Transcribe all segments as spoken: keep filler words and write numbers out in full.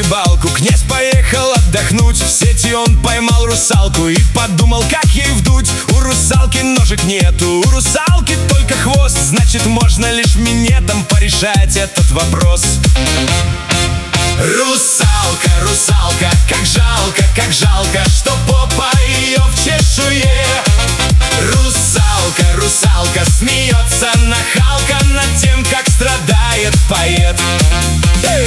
рыбалку. Князь поехал отдохнуть, в сети он поймал русалку и подумал, как ей вдуть. У русалки ножек нету, у русалки только хвост, значит, можно лишь минетом порешать этот вопрос. Русалка, русалка, как жалко, как жалко, что попа ее в чешуе. Русалка, русалка, смеется нахалка над тем, как страдает поэт. Эй!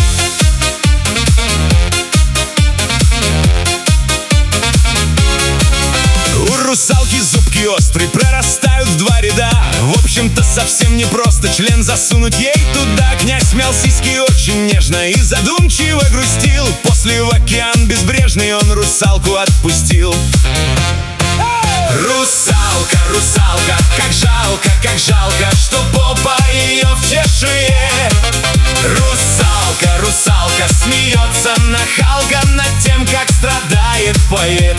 У русалки зубки острые, прорастают в два ряда. В общем-то совсем непросто член засунуть ей туда. Князь мял сиськи очень нежно и задумчиво грустил. После в океан безбрежный он русалку отпустил. Русалка, русалка, как жалко, как жалко, что попа ее в чешуе. Русалка, русалка, смеется нахалка над тем, как страдает поэт.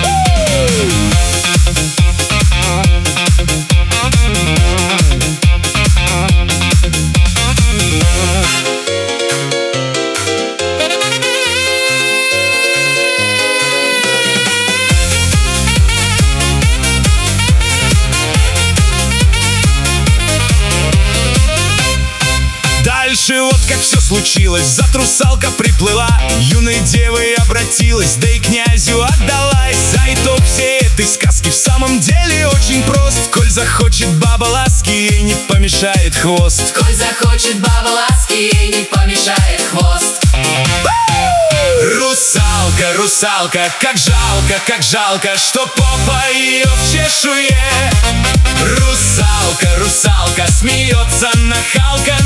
Дальше вот как все случилось. Завтра русалка приплыла, юной девой обратилась, да и князю отдалась. А итог всей этой сказки в самом деле очень прост. Коль захочет баба ласки, ей не помешает хвост. Коль захочет баба ласки, ей не помешает хвост. Русалка, русалка, как жалко, как жалко, что попа ее в чешуе. Русалка, русалка, смеется нахалка